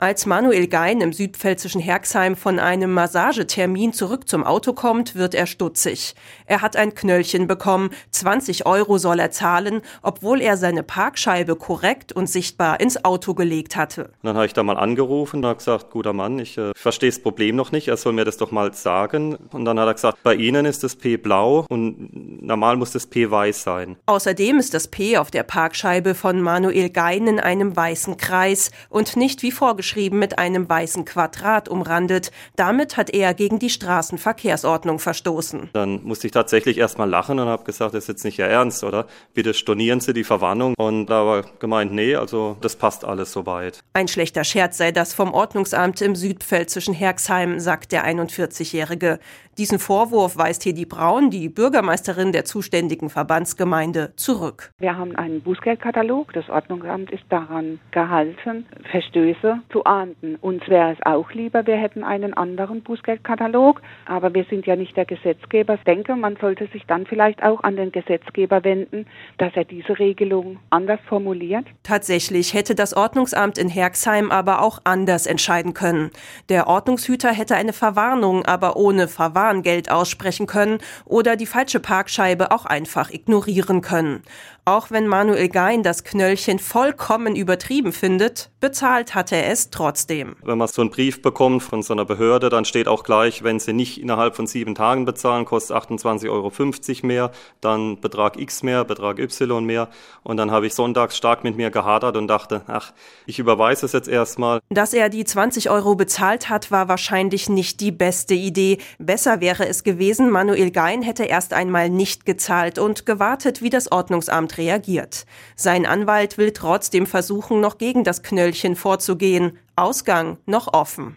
Als Manuel Gein im südpfälzischen Herxheim von einem Massagetermin zurück zum Auto kommt, wird er stutzig. Er hat ein Knöllchen bekommen, 20 € soll er zahlen, obwohl er seine Parkscheibe korrekt und sichtbar ins Auto gelegt hatte. Dann habe ich da mal angerufen und habe gesagt, guter Mann, ich verstehe das Problem noch nicht, er soll mir das doch mal sagen. Und dann hat er gesagt, bei Ihnen ist das P blau und normal muss das P weiß sein. Außerdem ist das P auf der Parkscheibe von Manuel Gein in einem weißen Kreis und nicht wie vorgeschrieben mit einem weißen Quadrat umrandet. Damit hat er gegen die Straßenverkehrsordnung verstoßen. Dann musste ich tatsächlich erstmal lachen und habe gesagt, das ist jetzt nicht Ihr Ernst, oder? Bitte stornieren Sie die Verwarnung. Und da war gemeint, nee, also das passt alles soweit. Ein schlechter Scherz sei das vom Ordnungsamt im südpfälzischen Herxheim, sagt der 41-Jährige. Diesen Vorwurf weist Hedi Braun, die Bürgermeisterin der zuständigen Verbandsgemeinde, zurück. Wir haben einen Bußgeldkatalog. Das Ordnungsamt ist daran gehalten, Verstöße zu ahnden. Uns wäre es auch lieber, wir hätten einen anderen Bußgeldkatalog. Aber wir sind ja nicht der Gesetzgeber. Ich denke, man sollte sich dann vielleicht auch an den Gesetzgeber wenden, dass er diese Regelung anders formuliert. Tatsächlich hätte das Ordnungsamt in Herxheim aber auch anders entscheiden können. Der Ordnungshüter hätte eine Verwarnung, aber ohne Verwarngeld aussprechen können oder die falsche Parkscheibe auch einfach ignorieren können. Auch wenn Manuel Gein das Knöllchen vollkommen übertrieben findet, bezahlt hat er es trotzdem. Wenn man so einen Brief bekommt von so einer Behörde, dann steht auch gleich, wenn Sie nicht innerhalb von 7 Tagen bezahlen, kostet 28,50 € mehr, dann Betrag X mehr, Betrag Y mehr. Und dann habe ich sonntags stark mit mir gehadert und dachte, ich überweise es jetzt erstmal. Dass er die 20 € bezahlt hat, war wahrscheinlich nicht die beste Idee. Besser wäre es gewesen, Manuel Gein hätte erst einmal nicht gezahlt und gewartet, wie das Ordnungsamt reagiert. Sein Anwalt will trotzdem versuchen, noch gegen das Knöllchen vorzugehen. Ausgang noch offen.